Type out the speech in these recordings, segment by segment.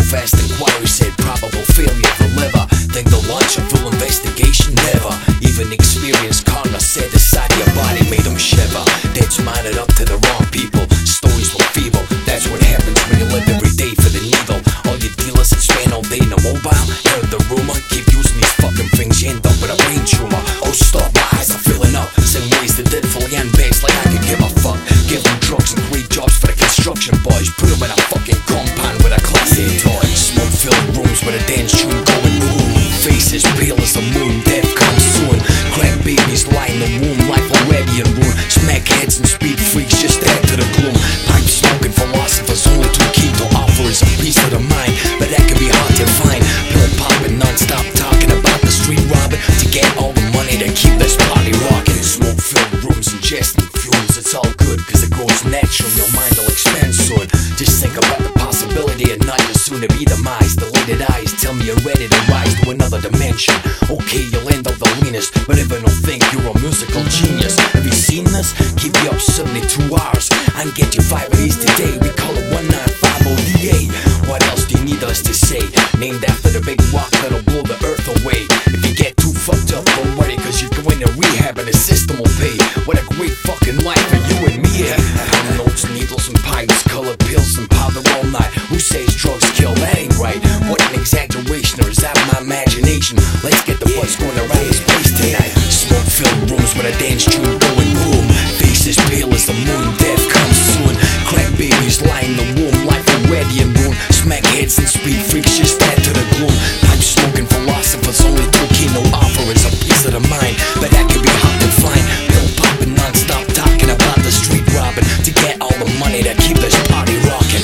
fast inquiry said probable failure of the liver. Think they'll launch a full investigation? Never. Even experienced coroner said the side of your body made them shiver. That's minded up to the wrong people. Stories were feeble. That's what happens when you live every day for the needle. All your dealers that spend all day in a mobile. Heard the rumor, keep using these fucking things, you end up with a brain tumor. Oh stop, my eyes are filling up. Same ways they did for Yan Banks, like I could give a fuck. Give them drugs and great jobs for the construction boys. Put them in a fucking compound with a class A toy. Smoke-filled rooms with a dance tune going boom. Faces pale as the moon, death comes soon. Crack babies lie in the womb like already in ruin. Smack heads and speed freaks just add to the gloom. Pipe smoking philosophers only too keen to offer is a piece of the mind, but that can be hard to find. Pill popping non-stop talking about the street robbing to get all the money to keep this party rocking. Smoke-filled rooms ingesting fumes, it's all good cause it grows natural, your mind will expand soon. Just think about the possibility of not your soon to be demise. Deleted eyes tell me you're ready to rise to another dimension. Okay, you'll end up the leanest, but everyone will think you're a musical genius. Have you seen this? Keep you up 72 hours and get you 5 of these today. We call it 1950 ODA. What else do you need us to say? Named after the big rock that'll blow the earth away. If you get too fucked up, don't worry, cause you're going to rehab and the system will pay. What a great fucking life for you and me, yeah. Pound notes, needles and pipes, colored pills and powder all night. Who says drugs kill? That ain't right. What an exaggeration, or is that my imagination? Let's get the buzz going around this place tonight. Smoke-filled rooms with a dance tune going boom. Faces pale as the moon, death comes soon. Crack babies lie in the womb, life already in ruin. Smack heads and speed freaks just add to the gloom. Pipe smoking philosophers only too keen to offer is a piece of the mind, but that can be hard to find. Pill popping non-stop talking about the street robbing to get all the money to keep this party rocking.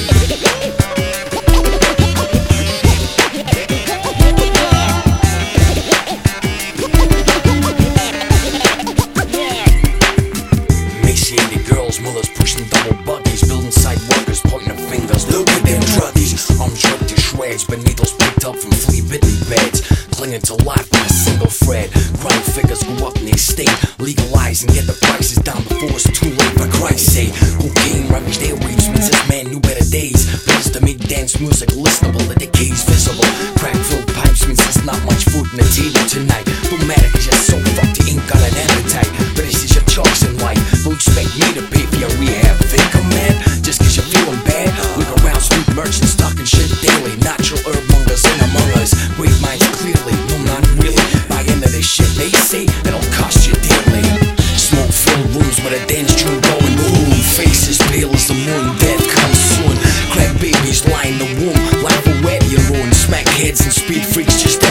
Emaciated girls, mothers pushing double buggies, building site workers pointing their fingers. Look at them druggies, arms ripped to shreds, but needles picked up from flea-bitten beds, clinging to life with a single thread. Crime figures go up in the state, legalize and get the prices down before it's too late. For Christ's sake, cocaine ravaged airwaves means this man knew better days. Plans to make dance music listenable, the decay's visible. Crack-filled pipes means there's not much food on the table tonight. Don't matter cause you're so fucked you ain't got an appetite, but this is your choice in life. Don't expect me to pay for your rehab, thinker man. Just cause you're feeling bad, look around street merchants talking shit daily. Natural herb mongers in among us, great minds clearly. No, not really. Buy into this shit they say, it'll cost you dearly. Smoke-filled rooms with a dance tune going boom. Faces pale as the moon, death comes soon. Crack babies lie in the womb, life already in ruin. Smack heads and speed freaks just